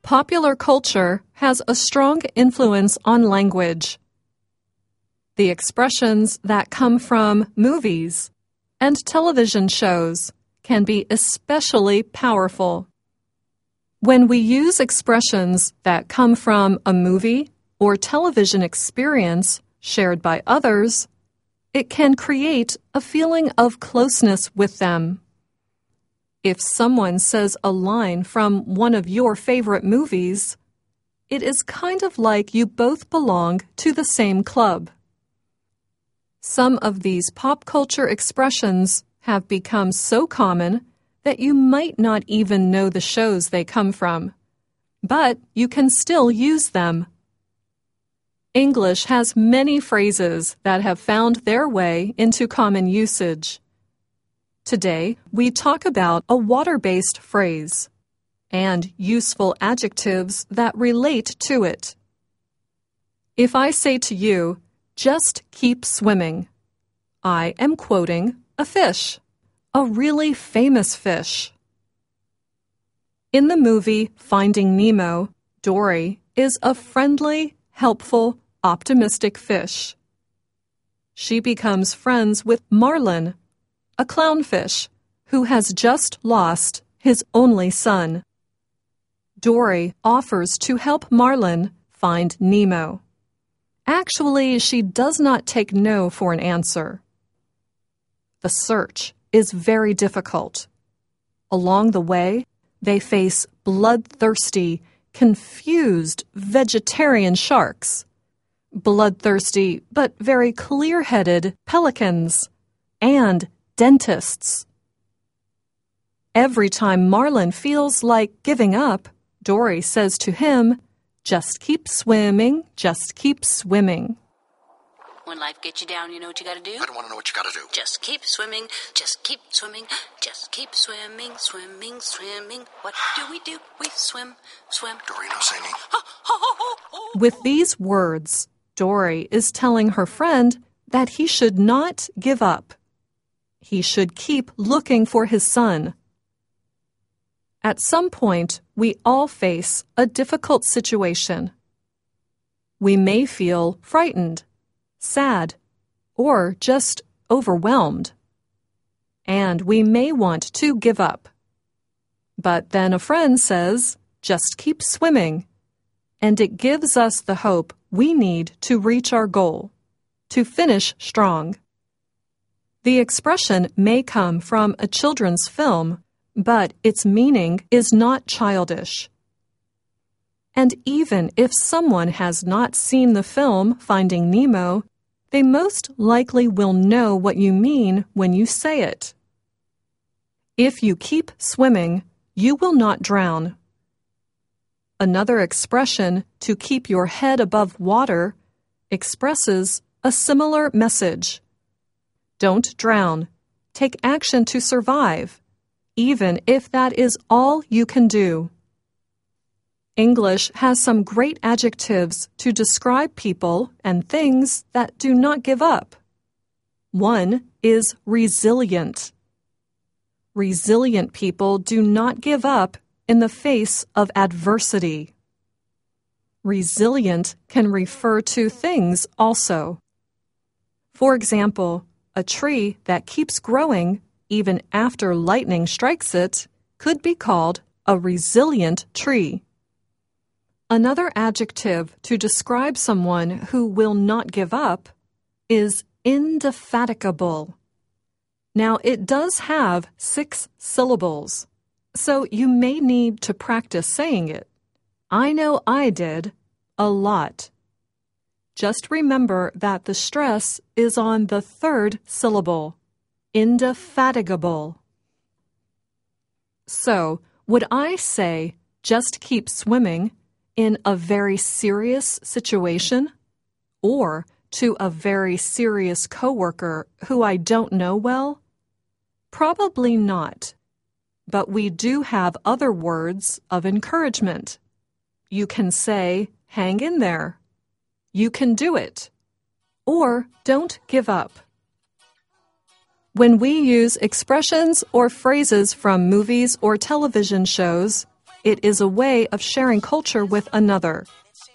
Popular culture has a strong influence on language. The expressions that come from movies and television shows can be especially powerful. When we use expressions that come from a movie or television experience shared by others, it can create a feeling of closeness with them. If someone says a line from one of your favorite movies, it is kind of like you both belong to the same club. Some of these pop culture expressions have become so common that you might not even know the shows they come from, but you can still use them. English has many phrases that have found their way into common usage. Today, we talk about a water-based phrase and useful adjectives that relate to it. If I say to you, "Just keep swimming," I am quoting a fish, a really famous fish. In the movie Finding Nemo, Dory is a friendly, helpful, optimistic fish. She becomes friends with Marlin, a clownfish who has just lost his only son. Dory offers to help Marlin find Nemo. Actually, she does not take no for an answer. The search is very difficult. Along the way, they face bloodthirsty, confused vegetarian sharks, bloodthirsty but very clear-headed pelicans, and dentists. Every time Marlin feels like giving up, Dory says to him, "Just keep swimming, just keep swimming." When life gets you down, you know what you gotta do? I don't want to know what you gotta do. Just keep swimming, just keep swimming, just keep swimming, swimming, swimming. What do? We swim, swim. Dorino singing. With these words, Dory is telling her friend that he should not give up. He should keep looking for his son. At some point, we all face a difficult situation. We may feel frightened, sad, or just overwhelmed. And we may want to give up. But then a friend says, "Just keep swimming," and it gives us the hope we need to reach our goal, to finish strong. The expression may come from a children's film, but its meaning is not childish. And even if someone has not seen the film Finding Nemo, they most likely will know what you mean when you say it. If you keep swimming, you will not drown. Another expression, "to keep your head above water," expresses a similar message. Don't drown. Take action to survive, even if that is all you can do. English has some great adjectives to describe people and things that do not give up. One is resilient. Resilient people do not give up in the face of adversity. Resilient can refer to things also. For example, a tree that keeps growing even after lightning strikes it could be called a resilient tree. Another adjective to describe someone who will not give up is indefatigable. Now, it does have 6 syllables, so you may need to practice saying it. I know I did a lot. Just remember that the stress is on the 3rd syllable, indefatigable. So, would I say, "Just keep swimming," in a very serious situation, or to a very serious coworker who I don't know well? Probably not. But we do have other words of encouragement. You can say, "Hang in there." You can do it. Or don't give up. When we use expressions or phrases from movies or television shows, It is a way of sharing culture with another.